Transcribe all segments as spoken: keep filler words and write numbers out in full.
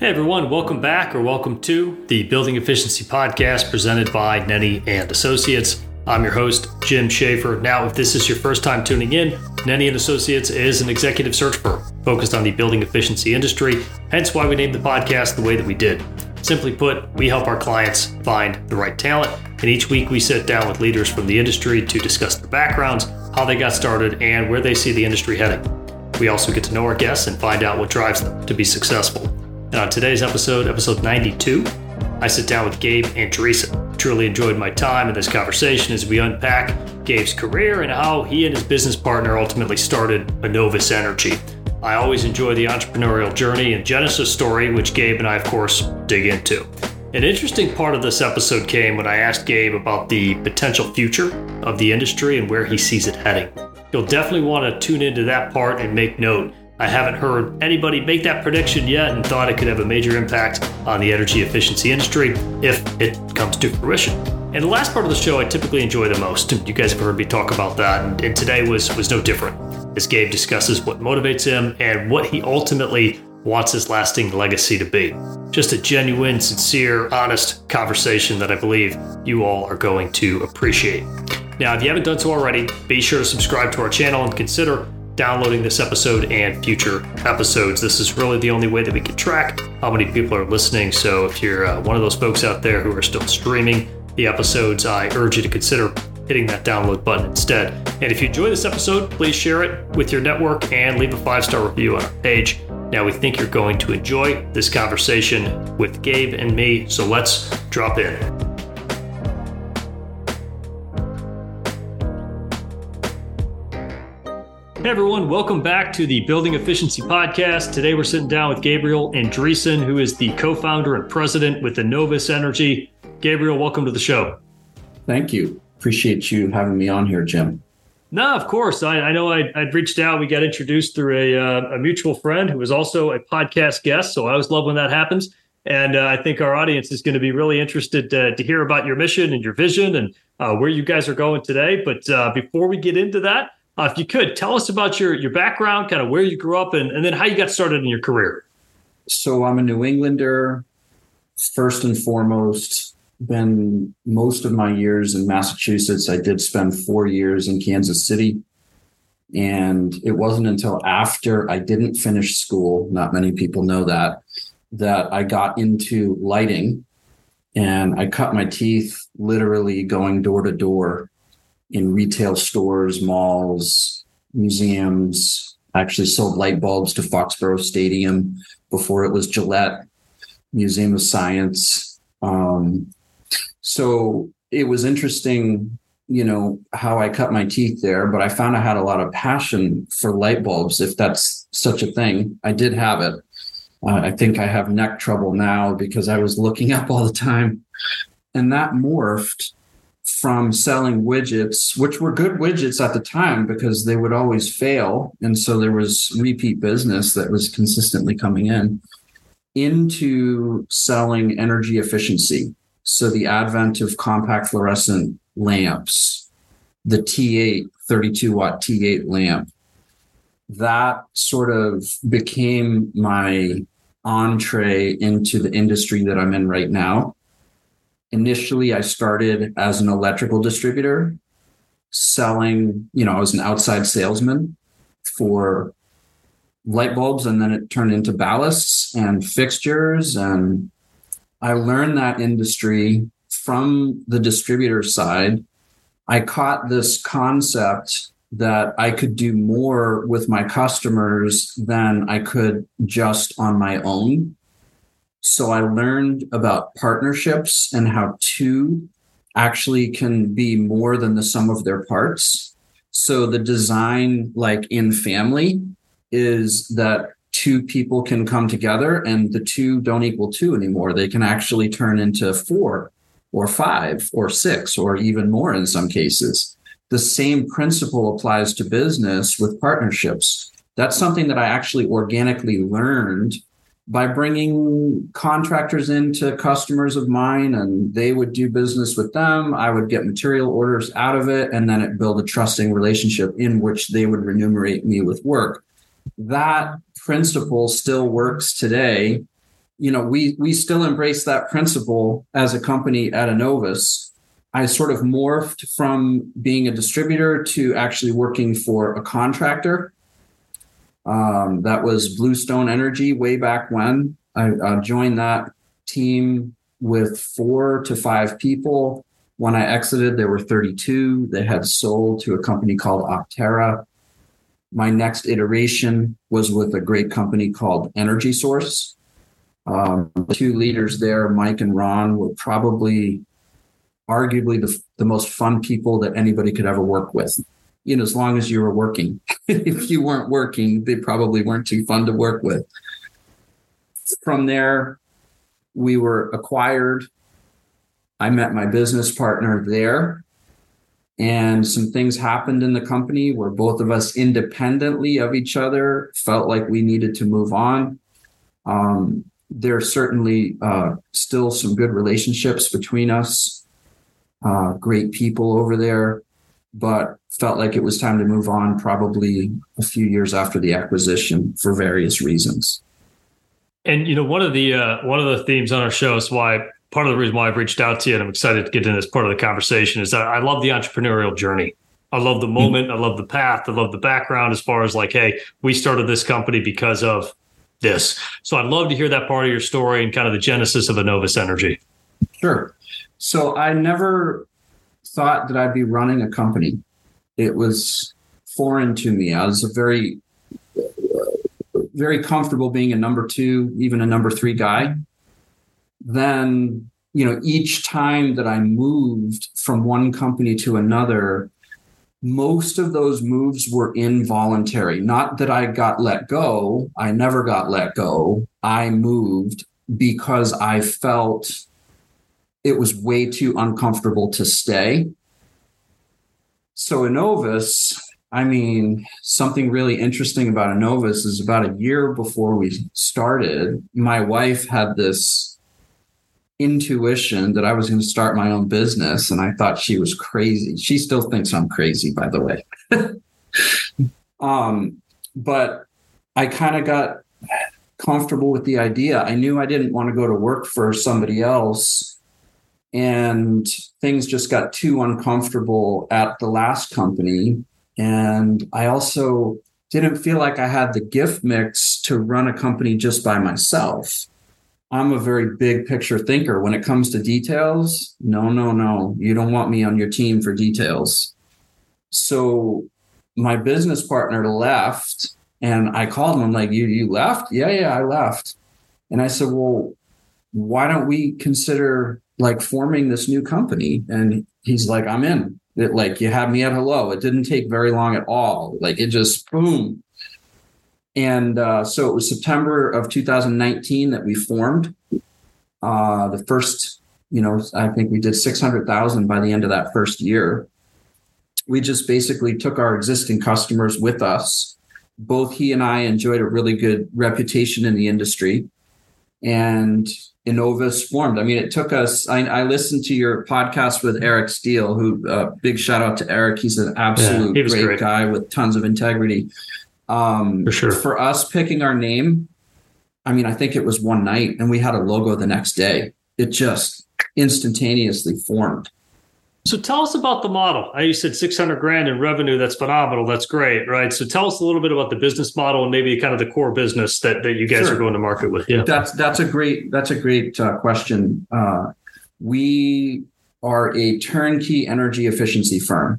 Hey everyone, welcome back or welcome to the Building Efficiency Podcast presented by Nenny and Associates. I'm your host, Jim Schaefer. Now, if this is your first time tuning in, Nenny and Associates is an executive search firm focused on the building efficiency industry, hence why we named the podcast the way that we did. Simply put, we help our clients find the right talent, and each week we sit down with leaders from the industry to discuss their backgrounds, how they got started, and where they see the industry heading. We also get to know our guests and find out what drives them to be successful. And on today's episode, episode ninety-two, I sit down with Gabe Andreessen. Truly enjoyed my time in this conversation as we unpack Gabe's career and how he and his business partner ultimately started Innovis Energy. I always enjoy the entrepreneurial journey and genesis story, which Gabe and I, of course, dig into. An interesting part of this episode came when I asked Gabe about the potential future of the industry and where he sees it heading. You'll definitely want to tune into that part and make note. I haven't heard anybody make that prediction yet and thought it could have a major impact on the energy efficiency industry if it comes to fruition. And the last part of the show I typically enjoy the most. You guys have heard me talk about that, and, and today was, was no different, as Gabe discusses what motivates him and what he ultimately wants his lasting legacy to be. Just a genuine, sincere, honest conversation that I believe you all are going to appreciate. Now, if you haven't done so already, be sure to subscribe to our channel and consider downloading this episode and future episodes. This is really the only way that we can track how many people are listening. So if you're uh, one of those folks out there who are still streaming the episodes, I urge you to consider hitting that download button instead. And if you enjoy this episode, please share it with your network and leave a five-star review on our page. Now, we think you're going to enjoy this conversation with Gabe and me, so let's drop in. Hey everyone, welcome back to the Building Efficiency Podcast. Today we're sitting down with Gabriel Andreessen, who is the co-founder and president with Innovis Energy. Gabriel, welcome to the show. Thank you. Appreciate you having me on here, Jim. No, of course. I, I know I'd, I'd reached out. We got introduced through a, uh, a mutual friend who was also a podcast guest. So I always love when that happens. And uh, I think our audience is going to be really interested uh, to hear about your mission and your vision and uh, where you guys are going today. But uh, before we get into that, Uh, if you could, tell us about your, your background, kind of where you grew up, and, and then how you got started in your career. So I'm a New Englander, first and foremost. Been most of my years in Massachusetts. I did spend four years in Kansas City. And it wasn't until after I didn't finish school, not many people know that, that I got into lighting. And I cut my teeth literally going door to door in retail stores, malls, museums. I actually sold light bulbs to Foxborough Stadium before it was Gillette, Museum of Science. Um, so it was interesting, you know, how I cut my teeth there, but I found I had a lot of passion for light bulbs, if that's such a thing. I did have it. Uh, I think I have neck trouble now because I was looking up all the time. And that morphed from selling widgets, which were good widgets at the time because they would always fail. And so there was repeat business that was consistently coming in, into selling energy efficiency. So the advent of compact fluorescent lamps, the T eight, thirty-two watt T eight lamp, that sort of became my entree into the industry that I'm in right now. Initially, I started as an electrical distributor selling, you know, I was an outside salesman for light bulbs, and then it turned into ballasts and fixtures. And I learned that industry from the distributor side. I caught this concept that I could do more with my customers than I could just on my own. So I learned about partnerships and how two actually can be more than the sum of their parts. So the design, like in family, is that two people can come together and the two don't equal two anymore. They can actually turn into four or five or six or even more in some cases. The same principle applies to business with partnerships. That's something that I actually organically learned by bringing contractors into customers of mine, and they would do business with them. I would get material orders out of it, and then it built a trusting relationship in which they would remunerate me with work. That principle still works today you know, we we still embrace that principle as a company at Innovus. I sort of morphed from being a distributor to actually working for a contractor. Um, that was Bluestone Energy way back when. I uh, joined that team with four to five people. When I exited, there were thirty-two. They had sold to a company called Optera. My next iteration was with a great company called Energy Source. Um, the two leaders there, Mike and Ron, were probably arguably the, the most fun people that anybody could ever work with. You know, as long as you were working. If you weren't working, they probably weren't too fun to work with. From there, we were acquired. I met my business partner there. And some things happened in the company where both of us independently of each other felt like we needed to move on. Um, there are certainly uh, still some good relationships between us, uh, great people over there, but felt like it was time to move on probably a few years after the acquisition for various reasons. And, you know, one of the uh, one of the themes on our show is why part of the reason why I've reached out to you and I'm excited to get in this part of the conversation is that I love the entrepreneurial journey. I love the moment. Mm-hmm. I love the path. I love the background as far as like, hey, we started this company because of this. So I'd love to hear that part of your story and kind of the genesis of Innovus Energy. Sure. So I never thought that I'd be running a company. It was foreign to me. I was a very, very comfortable being a number two, even a number three guy. Then, you know, each time that I moved from one company to another, most of those moves were involuntary. Not that I got let go. I never got let go. I moved because I felt it was way too uncomfortable to stay. So Innovus, I mean, something really interesting about Innovus is about a year before we started, my wife had this intuition that I was going to start my own business, and I thought she was crazy. She still thinks I'm crazy, by the way. um, but I kind of got comfortable with the idea. I knew I didn't want to go to work for somebody else, and things just got too uncomfortable at the last company. And I also didn't feel like I had the gift mix to run a company just by myself. I'm a very big picture thinker. When it comes to details, no, no, no. You don't want me on your team for details. So my business partner left, and I called him. I'm like, you, you left? Yeah, yeah, I left. And I said, well, why don't we consider like forming this new company? And he's like, I'm in. It, like, you had me at hello. It didn't take very long at all. Like, it just boom. And uh, so it was September of two thousand nineteen that we formed. Uh, the first, you know, I think we did six hundred thousand by the end of that first year. We just basically took our existing customers with us. Both he and I enjoyed a really good reputation in the industry. And Innovus formed. I mean, it took us, I, I listened to your podcast with Eric Steele, who, uh, big shout out to Eric. He's an absolute yeah, he great, great guy with tons of integrity. Um, for sure. For us picking our name, I mean, I think it was one night and we had a logo the next day. It just instantaneously formed. So tell us about the model. You said six hundred grand in revenue. That's phenomenal. That's great, right? So tell us a little bit about the business model and maybe kind of the core business that, that you guys sure. are going to market with. Yeah, that's that's a great that's a great uh, question. Uh, we are a turnkey energy efficiency firm.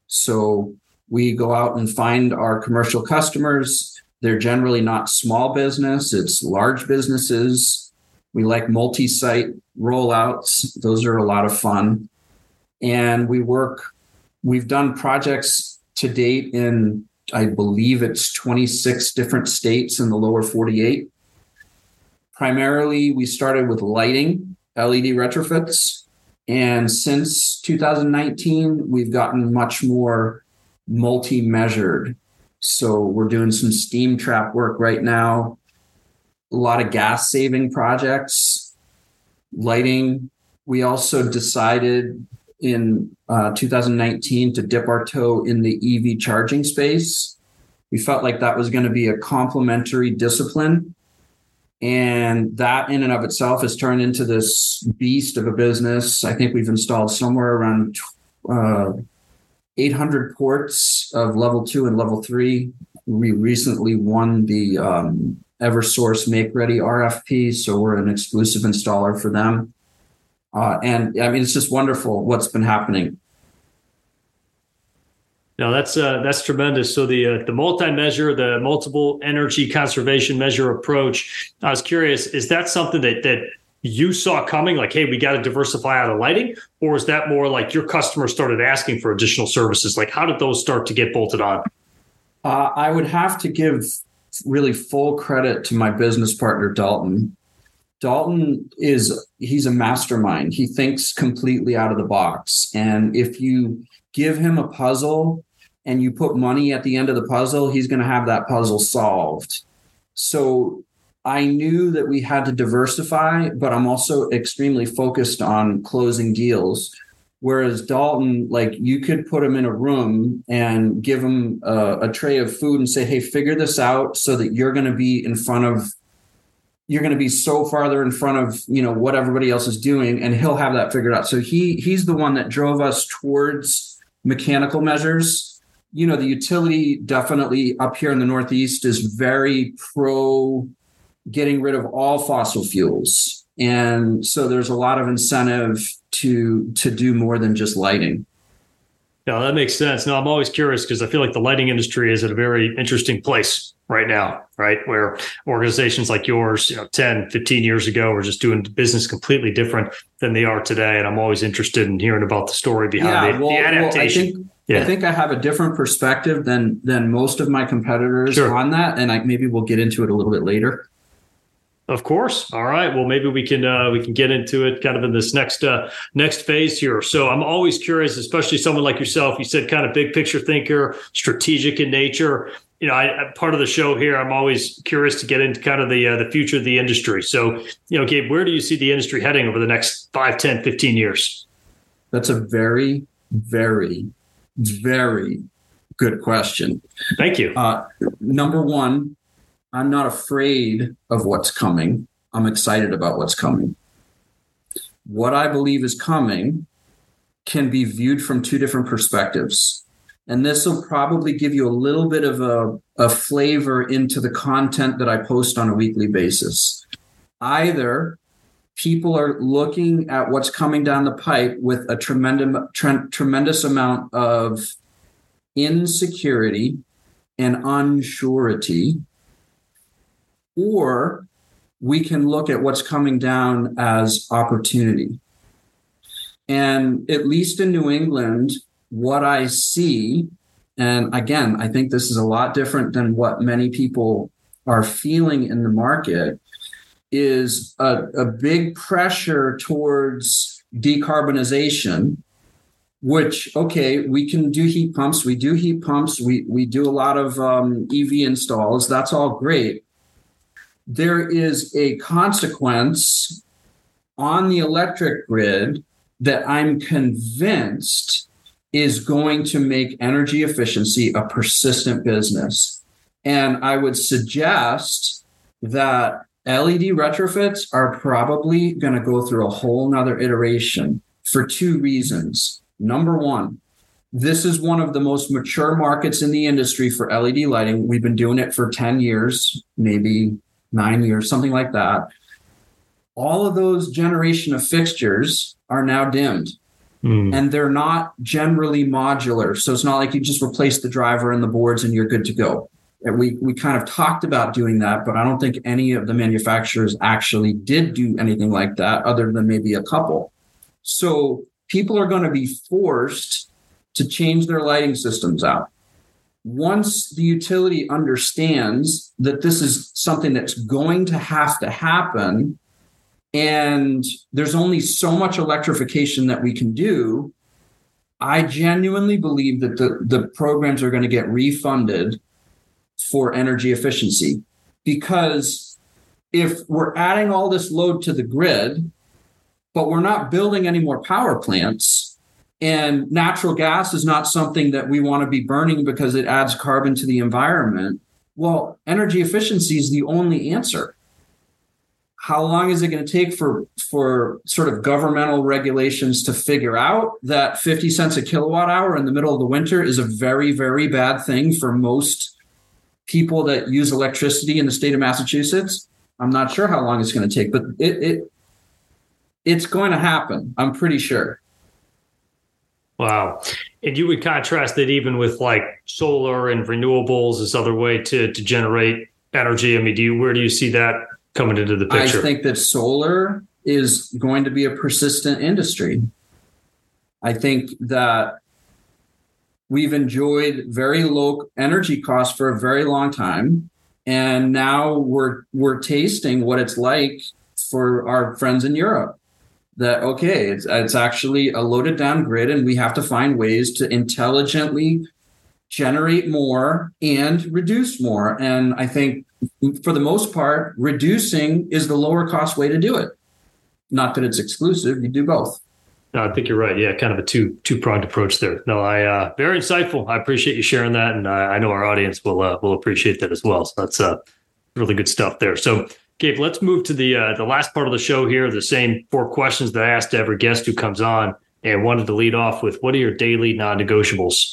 So we go out and find our commercial customers. They're generally not small business. It's large businesses. We like multi-site rollouts. Those are a lot of fun. And we work, we've done projects to date in, I believe it's twenty-six different states in the lower forty-eight. Primarily, we started with lighting, L E D retrofits. And since two thousand nineteen, we've gotten much more multi-measured. So we're doing some steam trap work right now, a lot of gas saving projects, lighting. We also decided in uh, two thousand nineteen to dip our toe in the E V charging space. We felt like that was going to be a complementary discipline. And that in and of itself has turned into this beast of a business. I think we've installed somewhere around uh, eight hundred ports of level two and level three. We recently won the um, Eversource Make Ready R F P, so we're an exclusive installer for them. Uh, and I mean, it's just wonderful what's been happening. No, that's uh, that's tremendous. So the uh, the multi-measure, the multiple energy conservation measure approach, I was curious, is that something that that you saw coming? Like, hey, we got to diversify out of lighting, or is that more like your customers started asking for additional services? Like, how did those start to get bolted on? Uh, I would have to give really full credit to my business partner, Dalton. Dalton is he's a mastermind. He thinks completely out of the box, and if you give him a puzzle and you put money at the end of the puzzle, he's going to have that puzzle solved. So I knew that we had to diversify, but I'm also extremely focused on closing deals. Whereas Dalton, like you could put him in a room and give him a, a tray of food and say, hey, figure this out so that you're going to be in front of, you're going to be so farther in front of, you know, what everybody else is doing, and he'll have that figured out. So he he's the one that drove us towards mechanical measures. You know, the utility definitely up here in the Northeast is very pro getting rid of all fossil fuels. And so there's a lot of incentive to to do more than just lighting. Yeah, that makes sense. No, I'm always curious because I feel like the lighting industry is at a very interesting place right now, right? Where organizations like yours, you know, ten, fifteen years ago were just doing business completely different than they are today. And I'm always interested in hearing about the story behind yeah, the, well, the adaptation. Well, I think, yeah. I think I have a different perspective than than most of my competitors sure. on that. And I, maybe we'll get into it a little bit later. Of course. All right. Well, maybe we can uh, we can get into it kind of in this next uh, next phase here. So I'm always curious, especially someone like yourself. You said kind of big picture thinker, strategic in nature. You know, I, part of the show here, I'm always curious to get into kind of the uh, the future of the industry. So, you know, Gabe, where do you see the industry heading over the next five, ten, fifteen years? That's a very, very, very good question. Thank you. Uh, number one, I'm not afraid of what's coming. I'm excited about what's coming. What I believe is coming can be viewed from two different perspectives. And this will probably give you a little bit of a, a flavor into the content that I post on a weekly basis. Either people are looking at what's coming down the pipe with a tremendous, tre- tremendous amount of insecurity and unsurety, or we can look at what's coming down as opportunity. And at least in New England, what I see, and again, I think this is a lot different than what many people are feeling in the market, is a, a big pressure towards decarbonization, which, okay, we can do heat pumps. We do heat pumps. We, we do a lot of um, E V installs. That's all great. There is a consequence on the electric grid that I'm convinced is going to make energy efficiency a persistent business. And I would suggest that L E D retrofits are probably going to go through a whole nother iteration for two reasons. Number one, this is one of the most mature markets in the industry for L E D lighting. We've been doing it for ten years, maybe nine years, something like that. All of those generation of fixtures are now dimmed. Mm. And they're not generally modular. So it's not like you just replace the driver and the boards and you're good to go. And we we kind of talked about doing that, but I don't think any of the manufacturers actually did do anything like that other than maybe a couple. So people are going to be forced to change their lighting systems out. Once the utility understands that this is something that's going to have to happen, and there's only so much electrification that we can do, I genuinely believe that the, the programs are going to get refunded for energy efficiency. Because if we're adding all this load to the grid, but we're not building any more power plants, and natural gas is not something that we want to be burning because it adds carbon to the environment, well, energy efficiency is the only answer. how long is it going to take for for sort of governmental regulations to figure out that fifty cents a kilowatt hour in the middle of the winter is a very, very bad thing for most people that use electricity in the state of Massachusetts? I'm not sure how long it's going to take, but it, it it's going to happen. I'm pretty sure. Wow. And you would contrast it even with like solar and renewables as other way to to generate energy. I mean, do you where do you see that coming into the picture? I think that solar is going to be a persistent industry. I think that we've enjoyed very low energy costs for a very long time. And now we're we're tasting what it's like for our friends in Europe. That, okay, it's, it's actually a loaded down grid, and we have to find ways to intelligently generate more and reduce more. And I think for the most part, reducing is the lower cost way to do it. Not that it's exclusive, you do both. No, I think you're right. Yeah, kind of a two two pronged approach there. No, I uh, very insightful. I appreciate you sharing that, and I, I know our audience will uh, will appreciate that as well. So that's uh, really good stuff there. So, Gabe, let's move to the uh, the last part of the show here. The same four questions that I asked every guest who comes on, and wanted to lead off with: what are your daily non-negotiables?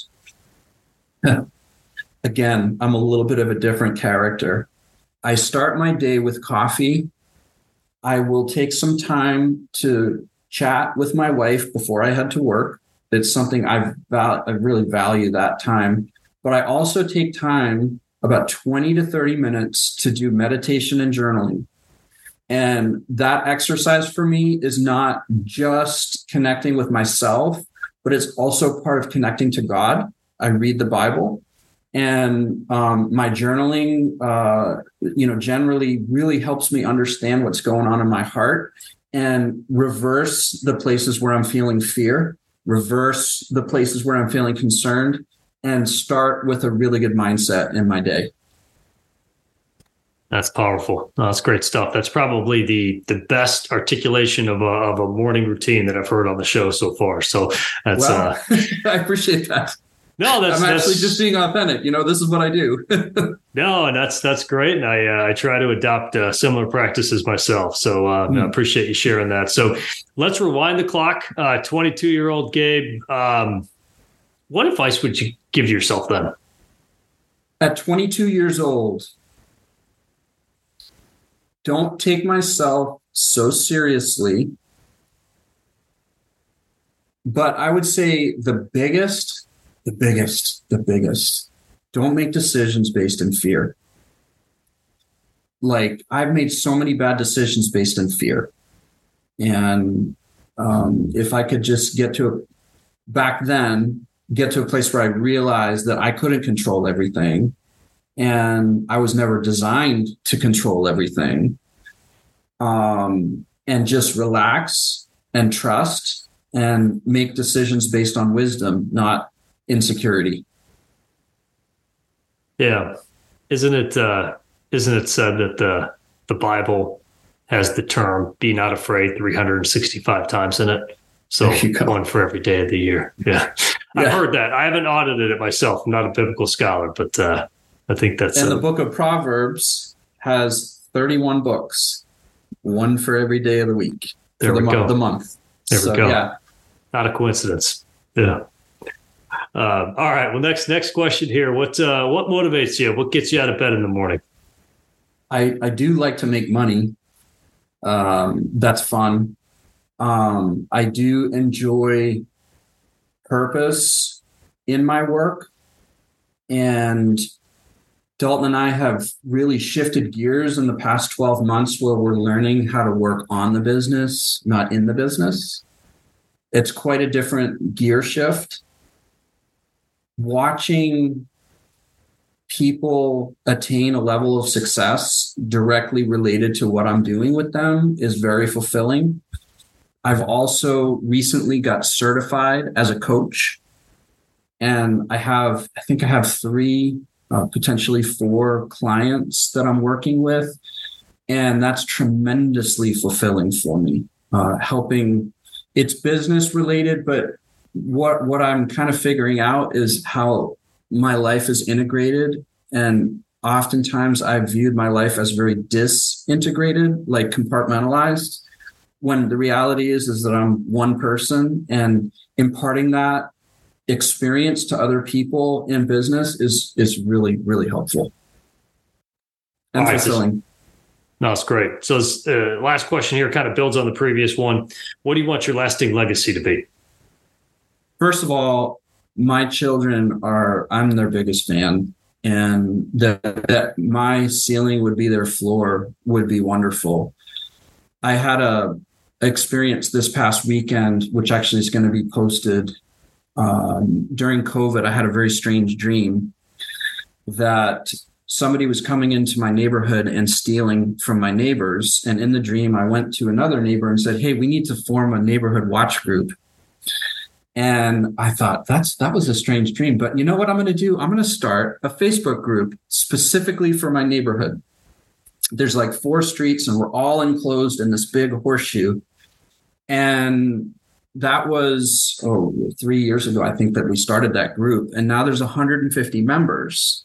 Again, I'm a little bit of a different character. I start my day with coffee. I will take some time to chat with my wife before I head to work. It's something I've val- I really value that time. But I also take time, about twenty to thirty minutes, to do meditation and journaling. And that exercise for me is not just connecting with myself, but it's also part of connecting to God. I read the Bible, and um, my journaling, uh, you know, generally really helps me understand what's going on in my heart and reverse the places where I'm feeling fear, reverse the places where I'm feeling concerned, and start with a really good mindset in my day. That's powerful. No, that's great stuff. That's probably the the best articulation of a of a morning routine that I've heard on the show so far. So that's well, uh, I appreciate that. No, that's I'm actually that's, just being authentic. You know, this is what I do. No, and that's that's great. And I uh, I try to adopt uh, similar practices myself. So uh, mm. I appreciate you sharing that. So let's rewind the clock. Uh, twenty-two year old Gabe, um, what advice would you give yourself then? At twenty-two years old, don't take myself so seriously. But I would say the biggest. The biggest, the biggest. Don't make decisions based in fear. Like, I've made so many bad decisions based in fear. And um, if I could just get to, a, back then, get to a place where I realized that I couldn't control everything, and I was never designed to control everything, um, and just relax and trust and make decisions based on wisdom, not insecurity. Yeah. Isn't it, uh, isn't it said that the, the Bible has the term "be not afraid" three hundred sixty-five times in it? So one for every day of the year. Yeah. yeah. I've heard that. I haven't audited it myself. I'm not a biblical scholar, but, uh, I think that's, and uh, the book of Proverbs has thirty-one books, one for every day of the week. There for we the go. Month, the month. There so, we go. Yeah. Not a coincidence. Yeah. Uh, all right. Well, next next question here. What uh, what motivates you? What gets you out of bed in the morning? I, I do like to make money. Um, that's fun. Um, I do enjoy purpose in my work. And Dalton and I have really shifted gears in the past twelve months where we're learning how to work on the business, not in the business. It's quite a different gear shift. Watching people attain a level of success directly related to what I'm doing with them is very fulfilling. I've also recently got certified as a coach, and I have, I think I have three, uh, potentially four clients that I'm working with, and that's tremendously fulfilling for me. Uh, helping, it's business related, but what what I'm kind of figuring out is how my life is integrated and oftentimes I've viewed my life as very disintegrated, like compartmentalized, when the reality is, is that I'm one person, and imparting that experience to other people in business is, is really, really helpful and All right, fulfilling. No, it's great. So this uh, last question here kind of builds on the previous one. What do you want your lasting legacy to be? First of all, my children are, I'm their biggest fan, and that, that my ceiling would be their floor would be wonderful. I had a experience this past weekend, which actually is going to be posted um, during COVID. I had a very strange dream that somebody was coming into my neighborhood and stealing from my neighbors. And in the dream, I went to another neighbor and said, hey, we need to form a neighborhood watch group. And I thought, that's that was a strange dream. But you know what I'm going to do? I'm going to start a Facebook group specifically for my neighborhood. There's like four streets and we're all enclosed in this big horseshoe. And that was, oh, three years ago, I think, that we started that group. And now there's one hundred fifty members.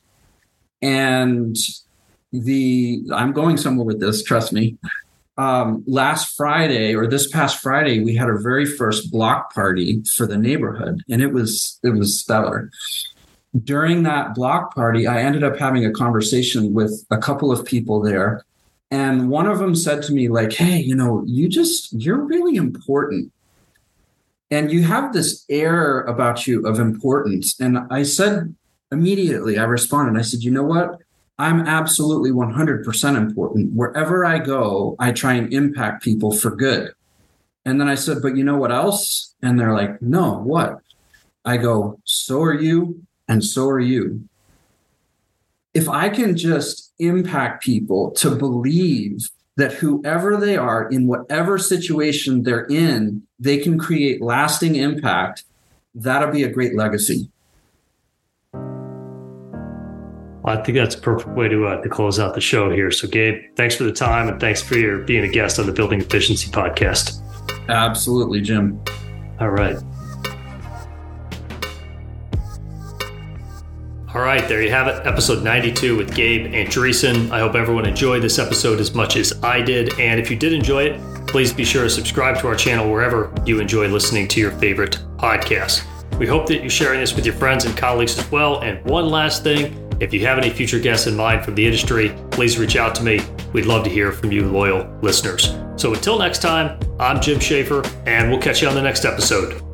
And the I'm going somewhere with this, trust me. Um, last Friday or this past Friday, we had our very first block party for the neighborhood, and it was it was stellar. During that block party, I ended up having a conversation with a couple of people there, and one of them said to me, like, "Hey, you know, you just you're really important, and you have this air about you of importance." And I said immediately, I responded, I said, "You know what? I'm absolutely one hundred percent important. Wherever I go, I try and impact people for good." And then I said, "But you know what else?" And they're like, "No, what?" I go, "So are you, and so are you." If I can just impact people to believe that whoever they are, in whatever situation they're in, they can create lasting impact, that'll be a great legacy. Well, I think that's a perfect way to uh, to close out the show here. So, Gabe, thanks for the time, and thanks for your being a guest on the Building Efficiency Podcast. Absolutely, Jim. All right. All right, there you have it. Episode ninety-two with Gabe Andreessen. I hope everyone enjoyed this episode as much as I did. And if you did enjoy it, please be sure to subscribe to our channel wherever you enjoy listening to your favorite podcasts. We hope that you're sharing this with your friends and colleagues as well. And one last thing, if you have any future guests in mind from the industry, please reach out to me. We'd love to hear from you, loyal listeners. So until next time, I'm Jim Schaefer, and we'll catch you on the next episode.